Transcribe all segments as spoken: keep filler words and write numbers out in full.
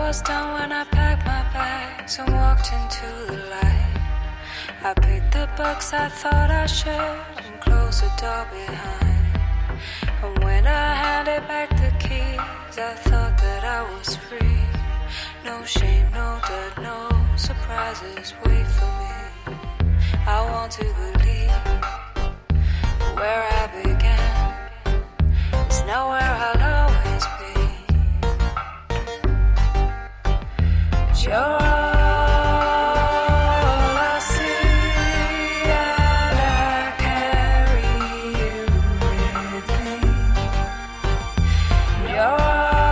was done when I packed my bags and walked into the light. I picked the books I thought I should and closed the door behind. And when I handed back the keys, I thought that I was free. No shame, no dirt, no surprises wait for me. I want to believe where I began is not where I'll always be. But you're all I see, and I carry you with me. You're all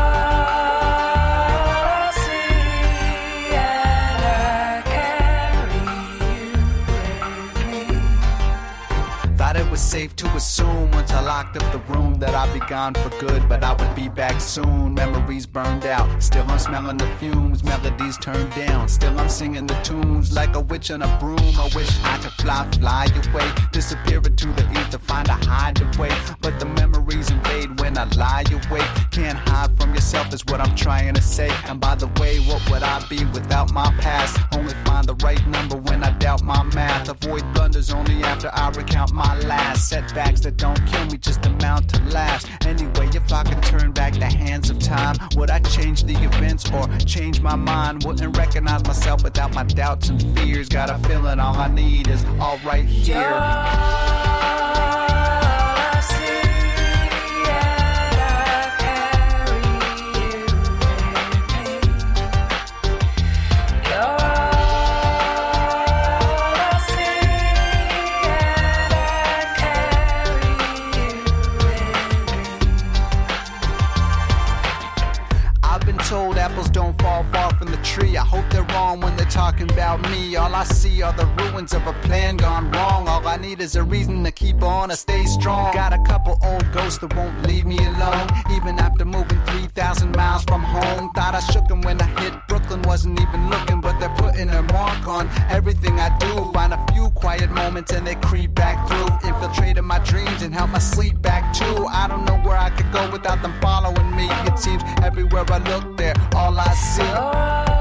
I see, and I carry you with me. Thought it was safe to assume once I locked up the room that I'd be gone for good, but I would be back soon. Memories burned out, still I'm smelling the fumes. Melodies turned down, still I'm singing the tunes. Like a witch on a broom, I wish I could fly, fly away, disappear into the ether, find a hideaway. But the memories invade when I lie awake. Can't hide from yourself is what I'm trying to say. And by the way, what would I be without my past? Only find the right number when I doubt my math. Avoid blunders only after I recount my last. Setbacks that don't kill me just amount to laughs. Anyway, if I could turn back the hands of time, would I change the events or change my mind? Wouldn't recognize myself without my doubts and fears. Got a feeling all I need is all right here. You're all I see, and I carry you with me. You're all I see, and I carry you with me. I've been told apples don't fall far from the tree. I hope they're wrong when they're talking about me. All I see are the ruins of a plan gone wrong. All I need is a reason to keep on, to stay strong. Got a couple old ghosts that won't leave me alone, even after moving three thousand miles from home. Thought I shook them when I hit Brooklyn, wasn't even looking, but they're putting their mark on everything I do. Find a few quiet moments and they creep back through, infiltrating my dreams and help my sleep back too. I don't know where I could go without them following me. It seems everywhere I look, they're all I see. You're all